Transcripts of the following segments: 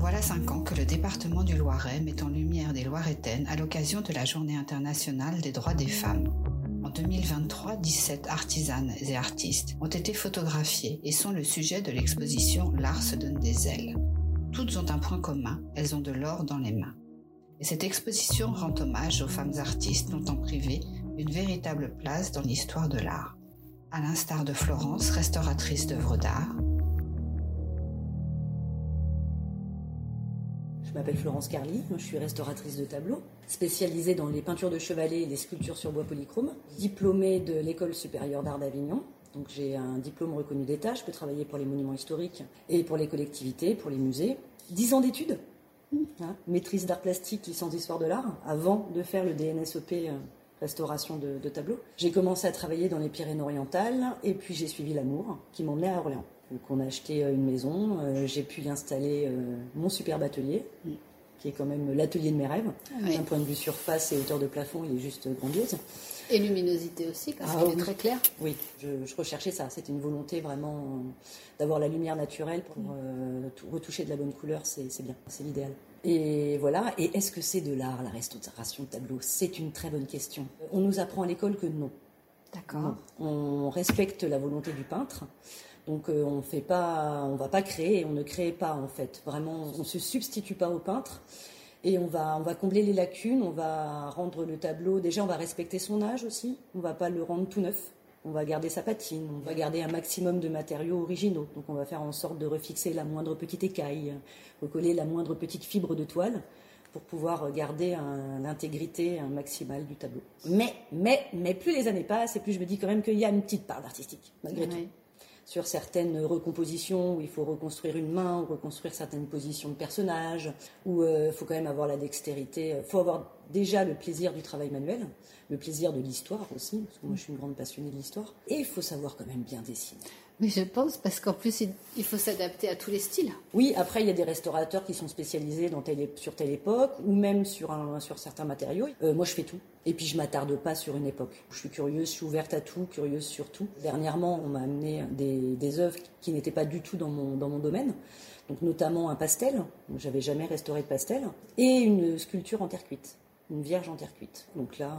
Voilà 5 ans que le département du Loiret met en lumière des Loiretaines à l'occasion de la Journée internationale des droits des femmes. En 2023, 17 artisanes et artistes ont été photographiés et sont le sujet de l'exposition L'art se donne des ailes. Toutes ont un point commun, elles ont de l'or dans les mains. Et cette exposition rend hommage aux femmes artistes longtemps privées d'une véritable place dans l'histoire de l'art. À l'instar de Florence, restauratrice d'œuvres d'art. Je m'appelle Florence Carly, je suis restauratrice de tableaux, spécialisée dans les peintures de chevalet et les sculptures sur bois polychrome, diplômée de l'École supérieure d'art d'Avignon. Donc j'ai un diplôme reconnu d'État, je peux travailler pour les monuments historiques et pour les collectivités, pour les musées. 10 ans d'études, maîtrise d'art plastique, licence d'histoire de l'art, avant de faire le DNSEP restauration de tableaux. J'ai commencé à travailler dans les Pyrénées-Orientales et puis j'ai suivi l'amour qui m'emmenait à Orléans. Donc on a acheté une maison, j'ai pu y installer mon superbe atelier, qui est quand même l'atelier de mes rêves. Oui. D'un point de vue surface et hauteur de plafond, il est juste grandiose. Et luminosité aussi, parce qu'il est très clair. Oui, je recherchais ça. C'était une volonté vraiment d'avoir la lumière naturelle pour retoucher de la bonne couleur, c'est bien, c'est l'idéal. Et voilà, et est-ce que c'est de l'art, la restauration de tableaux ? C'est une très bonne question. On nous apprend à l'école que non. D'accord. On respecte la volonté du peintre. Donc on va pas créer, on ne crée pas en fait. Vraiment, on se substitue pas au peintre et on va combler les lacunes, on va rendre le tableau. Déjà, on va respecter son âge aussi. On va pas le rendre tout neuf. On va garder sa patine, on va garder un maximum de matériaux originaux. Donc on va faire en sorte de refixer la moindre petite écaille, recoller la moindre petite fibre de toile pour pouvoir garder l'intégrité maximale du tableau. Mais plus les années passent et plus je me dis quand même qu'il y a une petite part d'artistique, malgré tout. Sur certaines recompositions où il faut reconstruire une main ou reconstruire certaines positions de personnages, où il faut quand même avoir la dextérité, il faut avoir déjà le plaisir du travail manuel, le plaisir de l'histoire aussi, parce que moi je suis une grande passionnée de l'histoire, et il faut savoir quand même bien dessiner. Mais je pense, parce qu'en plus, il faut s'adapter à tous les styles. Oui, après, il y a des restaurateurs qui sont spécialisés sur telle époque, ou même sur certains matériaux. Moi, je fais tout. Et puis, je m'attarde pas sur une époque. Je suis curieuse, je suis ouverte à tout, curieuse sur tout. Dernièrement, on m'a amené des œuvres qui n'étaient pas du tout dans mon domaine. Donc, notamment un pastel. J'avais jamais restauré de pastel. Et une sculpture en terre cuite. Une vierge en terre cuite. Donc là,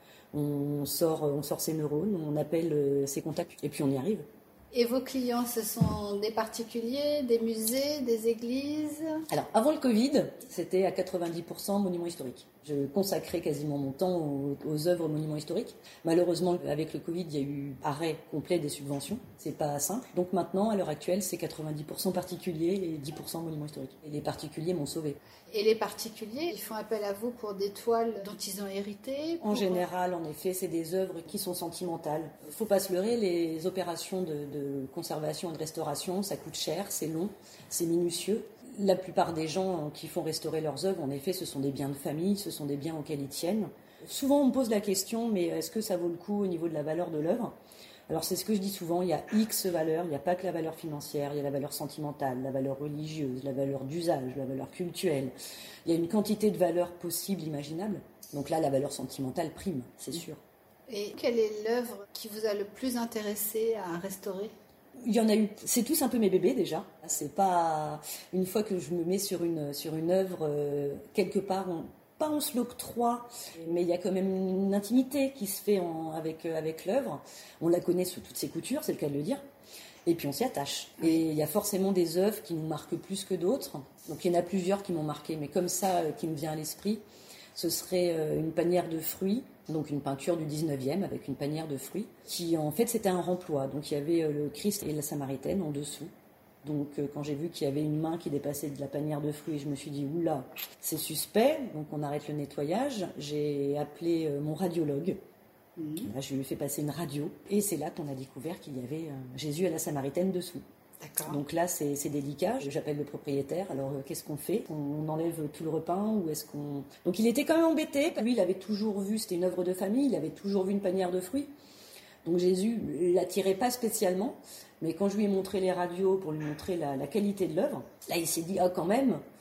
on sort ses neurones, on appelle ses contacts, et puis on y arrive. Et vos clients, ce sont des particuliers, des musées, des églises ? Alors, avant le Covid, c'était à 90% monuments historiques. Je consacrais quasiment mon temps aux œuvres monuments historiques. Malheureusement, avec le Covid, il y a eu arrêt complet des subventions. C'est pas simple. Donc maintenant, à l'heure actuelle, c'est 90% particuliers et 10% monuments historiques. Et les particuliers m'ont sauvé. Et les particuliers, ils font appel à vous pour des toiles dont ils ont hérité ? En général, en effet, c'est des œuvres qui sont sentimentales. Faut pas se leurrer, les opérations de conservation et de restauration, ça coûte cher, c'est long, c'est minutieux. La plupart des gens qui font restaurer leurs œuvres, en effet, ce sont des biens de famille, ce sont des biens auxquels ils tiennent. Souvent, on me pose la question, mais est-ce que ça vaut le coup au niveau de la valeur de l'œuvre ? Alors, c'est ce que je dis souvent, il y a X valeurs, il n'y a pas que la valeur financière, il y a la valeur sentimentale, la valeur religieuse, la valeur d'usage, la valeur cultuelle. Il y a une quantité de valeurs possibles, imaginables. Donc là, la valeur sentimentale prime, c'est sûr. Et quelle est l'œuvre qui vous a le plus intéressé à restaurer ? Il y en a eu, c'est tous un peu mes bébés déjà. C'est pas une fois que je me mets sur une œuvre quelque part, on se l'octroie, mais il y a quand même une intimité qui se fait avec l'œuvre. On la connaît sous toutes ses coutures, c'est le cas de le dire. Et puis on s'y attache. Et il y a forcément des œuvres qui nous marquent plus que d'autres. Donc il y en a plusieurs qui m'ont marqué, mais comme ça qui me vient à l'esprit, ce serait une panière de fruits. Donc une peinture du 19e avec une panière de fruits, qui en fait c'était un remploi. Donc il y avait le Christ et la Samaritaine en dessous. Donc quand j'ai vu qu'il y avait une main qui dépassait de la panière de fruits, je me suis dit oula, c'est suspect. Donc on arrête le nettoyage. J'ai appelé mon radiologue. Là, je lui ai fait passer une radio. Et c'est là qu'on a découvert qu'il y avait Jésus et la Samaritaine dessous. D'accord. Donc là, c'est délicat. J'appelle le propriétaire. Alors, qu'est-ce qu'on fait ? On enlève tout le repeint ou est-ce qu'on... Donc, il était quand même embêté. Lui, il avait toujours vu, c'était une œuvre de famille, il avait toujours vu une panière de fruits. Donc, Jésus l'attirait pas spécialement. Mais quand je lui ai montré les radios pour lui montrer la qualité de l'œuvre, là, il s'est dit, ah, quand même,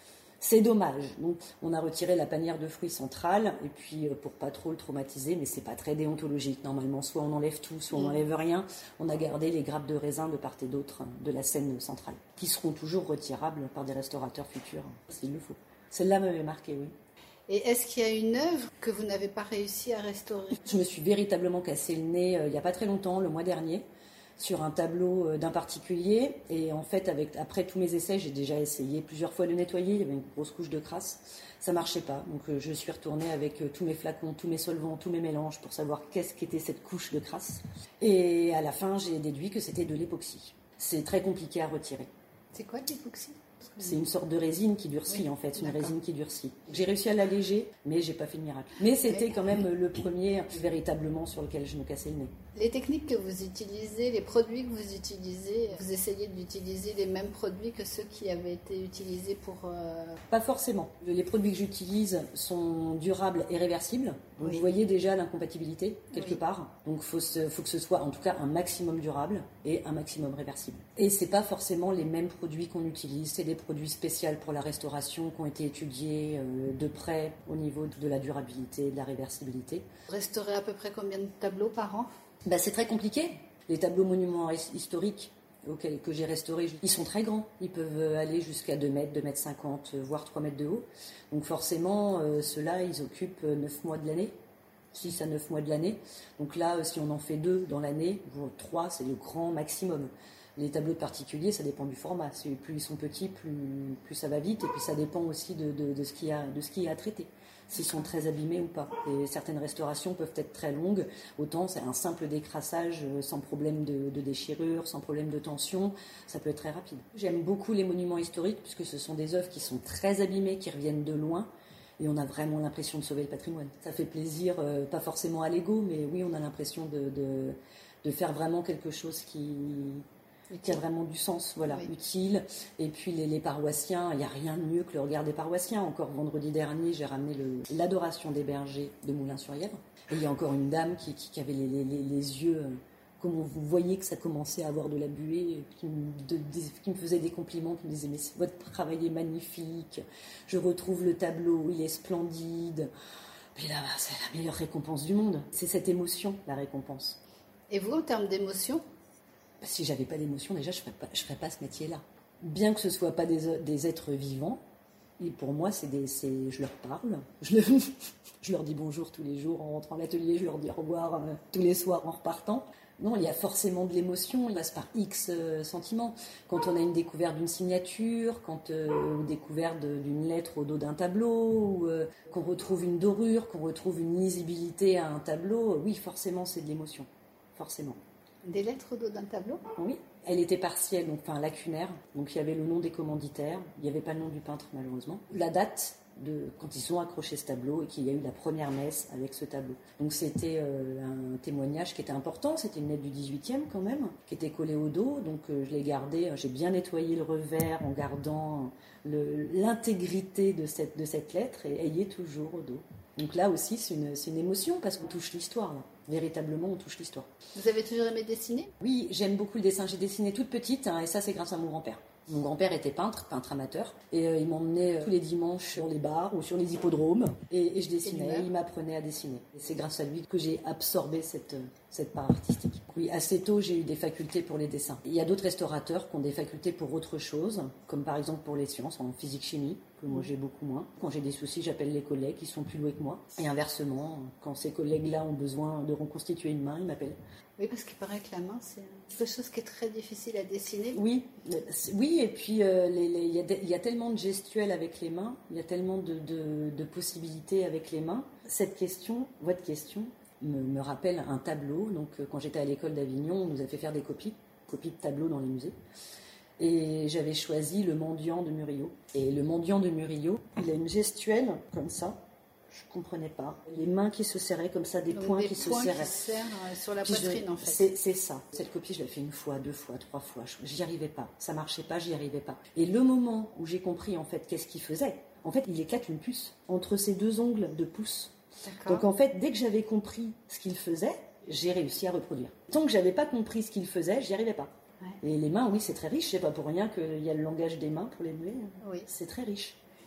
C'est dommage. Donc, on a retiré la panière de fruits centrale, et puis pour pas trop le traumatiser, mais c'est pas très déontologique normalement. Soit on enlève tout, soit on n'enlève rien. On a gardé les grappes de raisin de part et d'autre de la scène centrale, qui seront toujours retirables par des restaurateurs futurs, s'il le faut. Celle-là m'avait marqué, oui. Et est-ce qu'il y a une œuvre que vous n'avez pas réussi à restaurer? Je me suis véritablement cassé le nez il n'y a pas très longtemps, le mois dernier, sur un tableau d'un particulier. Et en fait, après tous mes essais, j'ai déjà essayé plusieurs fois de le nettoyer. Il y avait une grosse couche de crasse. Ça ne marchait pas. Donc je suis retournée avec tous mes flacons, tous mes solvants, tous mes mélanges pour savoir qu'est-ce qu'était cette couche de crasse. Et à la fin, j'ai déduit que c'était de l'époxy. C'est très compliqué à retirer. C'est quoi l'époxy? C'est une sorte de résine qui durcit, en fait, une résine qui durcit. J'ai réussi à l'alléger, mais j'ai pas fait de miracle. Mais c'était quand même le premier véritablement sur lequel je me cassais le nez. Les techniques que vous utilisez, les produits que vous utilisez, vous essayez d'utiliser les mêmes produits que ceux qui avaient été utilisés pour... Pas forcément. Les produits que j'utilise sont durables et réversibles. Donc vous voyez déjà l'incompatibilité quelque part. Donc faut que ce soit en tout cas un maximum durable et un maximum réversible. Et c'est pas forcément les mêmes produits qu'on utilise. C'est des produits spéciaux pour la restauration qui ont été étudiés de près au niveau de la durabilité et de la réversibilité. Restaurer à peu près combien de tableaux par an? C'est très compliqué. Les tableaux monuments historiques que j'ai restaurés, ils sont très grands. Ils peuvent aller jusqu'à 2 mètres, 2 mètres 50, voire 3 mètres de haut. Donc forcément, ceux-là, ils occupent 9 mois de l'année, 6 à 9 mois de l'année. Donc là, si on en fait 2 dans l'année, 3, c'est le grand maximum. Les tableaux de particuliers, ça dépend du format. Plus ils sont petits, plus ça va vite. Et puis ça dépend aussi de ce qu'il y a à traiter, s'ils sont très abîmés ou pas. Et certaines restaurations peuvent être très longues. Autant c'est un simple décrassage sans problème de déchirure, sans problème de tension. Ça peut être très rapide. J'aime beaucoup les monuments historiques puisque ce sont des œuvres qui sont très abîmées, qui reviennent de loin. Et on a vraiment l'impression de sauver le patrimoine. Ça fait plaisir, pas forcément à l'ego, mais oui, on a l'impression de faire vraiment quelque chose qui a vraiment du sens, utile. Et puis les paroissiens, il n'y a rien de mieux que le regard des paroissiens. Encore vendredi dernier, j'ai ramené l'adoration des bergers de Moulins-sur-Yèvre. Et il y a encore une dame qui avait les yeux, comme vous voyez que ça commençait à avoir de la buée, qui me faisait des compliments, qui me disait « Mais votre travail est magnifique, je retrouve le tableau, il est splendide. » Et là, c'est la meilleure récompense du monde. C'est cette émotion, la récompense. Et vous, en termes d'émotion ? Si j'avais pas d'émotion, déjà, je ferais pas ce métier-là. Bien que ce soit pas des êtres vivants, et pour moi, je leur parle. Je leur dis bonjour tous les jours en rentrant à l'atelier, je leur dis au revoir tous les soirs en repartant. Non, il y a forcément de l'émotion, il passe par X sentiments. Quand on a une découverte d'une signature, quand on découverte d'une lettre au dos d'un tableau, ou qu'on retrouve une dorure, qu'on retrouve une lisibilité à un tableau, oui, forcément, c'est de l'émotion. Forcément. Des lettres au dos d'un tableau ? Oui, elle était partielle, enfin lacunaire. Donc il y avait le nom des commanditaires, il n'y avait pas le nom du peintre malheureusement. La date de quand ils ont accroché ce tableau et qu'il y a eu la première messe avec ce tableau. Donc c'était un témoignage qui était important, c'était une lettre du 18e quand même, qui était collée au dos. Donc je l'ai gardée, j'ai bien nettoyé le revers en gardant l'intégrité de cette lettre et elle y est toujours au dos. Donc là aussi c'est une émotion parce qu'on touche l'histoire là. Véritablement, on touche l'histoire. Vous avez toujours aimé dessiner ? Oui, j'aime beaucoup le dessin. J'ai dessiné toute petite, et ça, c'est grâce à mon grand-père. Mon grand-père était peintre amateur, et il m'emmenait tous les dimanches sur les bars ou sur les hippodromes, et je dessinais, il m'apprenait à dessiner. Et c'est grâce à lui que j'ai absorbé cette part artistique. Oui, assez tôt, j'ai eu des facultés pour les dessins. Il y a d'autres restaurateurs qui ont des facultés pour autre chose, comme par exemple pour les sciences, en physique-chimie, que moi j'ai beaucoup moins. Quand j'ai des soucis, j'appelle les collègues qui sont plus doués que moi. Et inversement, quand ces collègues-là ont besoin de reconstituer une main, ils m'appellent. Oui, parce qu'il paraît que la main, c'est quelque chose qui est très difficile à dessiner. Oui, et puis il y a tellement de gestuels avec les mains, il y a tellement de possibilités avec les mains. Votre question, me rappelle un tableau. Donc, quand j'étais à l'école d'Avignon, on nous a fait faire des copies de tableaux dans les musées. Et j'avais choisi le mendiant de Murillo. Et le mendiant de Murillo, il a une gestuelle comme ça. Je ne comprenais pas. Les mains qui se serraient comme ça, des poings qui se serraient. Qui serrent sur la poitrine, en fait. C'est ça. Cette copie, je l'ai fait 1 fois, 2 fois, 3 fois. J'y arrivais pas. Ça marchait pas, j'y arrivais pas. Et le moment où j'ai compris, en fait, qu'est-ce qu'il faisait, en fait, il éclate une puce entre ses 2 ongles de pouce. D'accord. Donc, en fait, dès que j'avais compris ce qu'il faisait, j'ai réussi à reproduire. Tant que j'avais pas compris ce qu'il faisait, j'y arrivais pas. Ouais. Et les mains, oui, c'est très riche. C'est pas pour rien qu'il y a le langage des mains pour les muets. Oui. C'est très riche.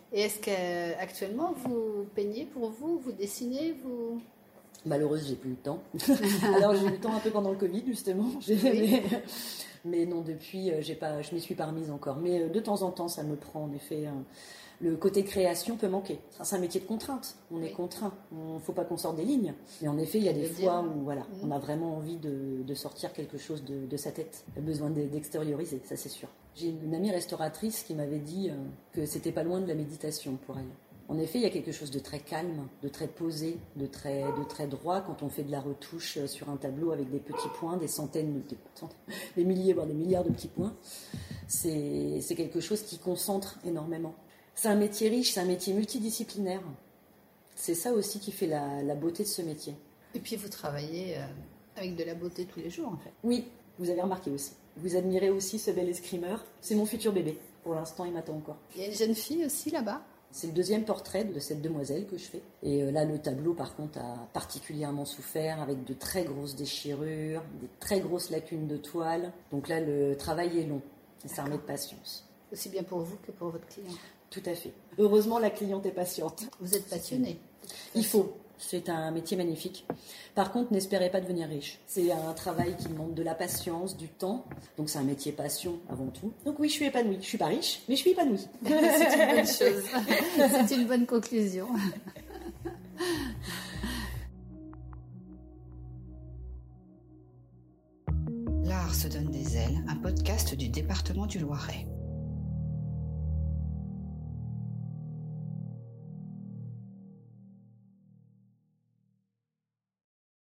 Et est-ce qu'actuellement vous peignez pour vous, vous dessinez, vous... Malheureuse, j'ai plus le temps. Alors j'ai eu le temps un peu pendant le Covid justement. Oui. Mais non, depuis, je m'y suis pas remise encore. Mais de temps en temps, ça me prend en effet. Le côté création peut manquer. C'est un métier de contrainte. On est contraint. Il ne faut pas qu'on sorte des lignes. Mais en effet, il y a des fois où voilà, on a vraiment envie de sortir quelque chose de sa tête. Il y a besoin d'extérioriser, ça c'est sûr. J'ai une amie restauratrice qui m'avait dit que c'était pas loin de la méditation pour elle. En effet, il y a quelque chose de très calme, de très posé, de très droit quand on fait de la retouche sur un tableau avec des petits points, des milliers, voire des milliards de petits points. C'est quelque chose qui concentre énormément. C'est un métier riche, c'est un métier multidisciplinaire. C'est ça aussi qui fait la beauté de ce métier. Et puis vous travaillez avec de la beauté tous les jours en fait. Oui, vous avez remarqué aussi. Vous admirez aussi ce bel escrimeur. C'est mon futur bébé. Pour l'instant, il m'attend encore. Il y a une jeune fille aussi là-bas. C'est le deuxième portrait de cette demoiselle que je fais. Et là, le tableau, par contre, a particulièrement souffert avec de très grosses déchirures, des très grosses lacunes de toile. Donc là, le travail est long et ça remet de patience. Aussi bien pour vous que pour votre client. Tout à fait. Heureusement, la cliente est patiente. Vous êtes passionné. Il faut. C'est un métier magnifique. Par contre, n'espérez pas devenir riche. C'est un travail qui demande de la patience, du temps. Donc c'est un métier passion avant tout. Donc oui, je suis épanouie. Je suis pas riche, mais je suis épanouie. C'est une bonne chose. C'est une bonne conclusion. L'art se donne des ailes, un podcast du département du Loiret.